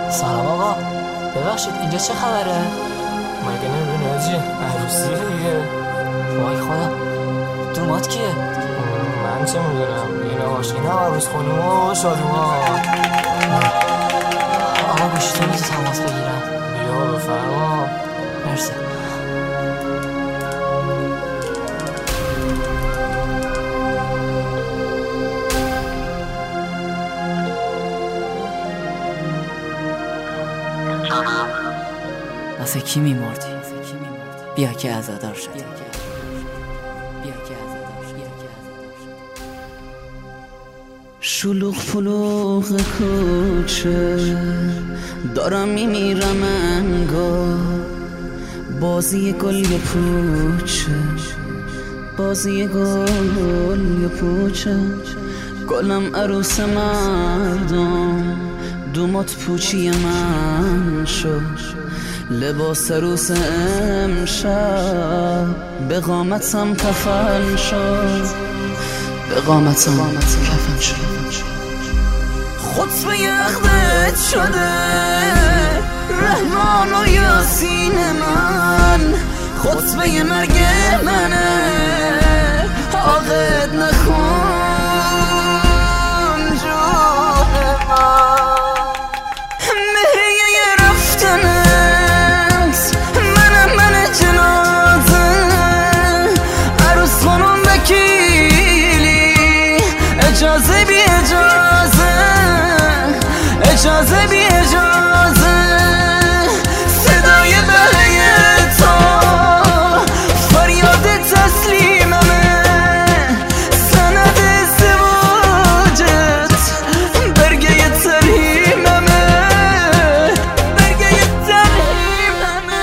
سلام آقا، ببخشید اینجا چه خبره؟ مگه نمیدونی آجی عروسیه دیگه. وای خدا، دومات کیه؟ من چه میدونم، این آقاش این هم عروس خانوم و شادوما. آقا گوشیتو میزی تماس بگیرم؟ بیا بفرما. مرسی. واسه کی میمردی؟ بیا که عزادار شد. شلوغ پلوغ کوچه دارم میمیرم انگار، بازی گل یا پوچه، بازی گل یا پوچه. گلم عروس مردم، دومات پوچی من شد. لباس عروس امشب به قامتم کفن شد، به قامتم کفن شد. خطبه عقدت شده رحمان و یاسین من، خطبه مرگ منه عاقد نکن جون من. مهریه رفتنت منم من جنازه، عروس خانم وکیلی اجازه بی اجازه، اجازه بی اجازه. صدای بله تو فریاد تسلیممه، سند ازدواجت برگه ترهیممه، برگه ترهیممه.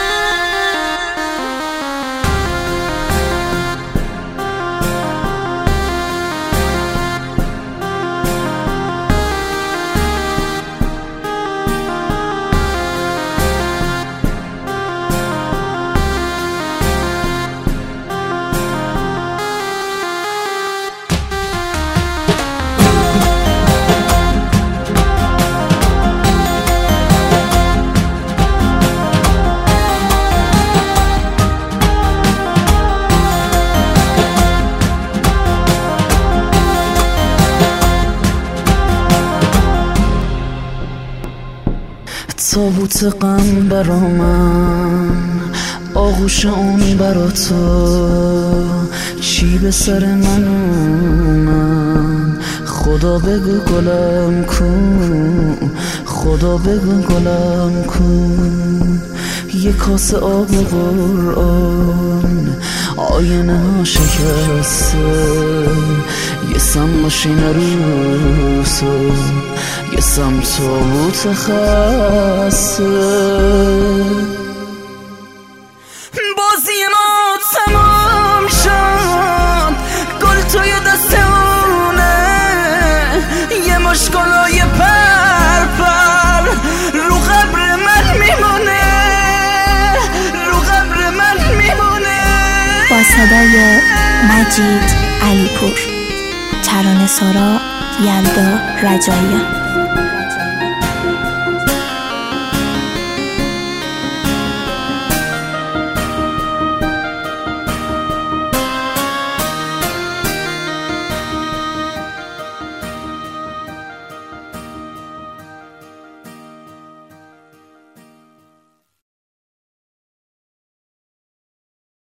تابوت غم برا من، آغوش اون برا تو، چی به سر من اومد؟ خدا بگو گلم کن، خدا بگو گلم کن. یه کاسه آب و قرآن آینه ها شکسته، یه سم ماشین عروسو، یه سم تابوت خسته. بازی ما تمام شد، گل توی دستمونه، یه مشکلای پرپر رو قبر من میمونه، رو قبر من میمونه. با صدای مجید علیپور، ترانه سارا، یلدا رجاییان.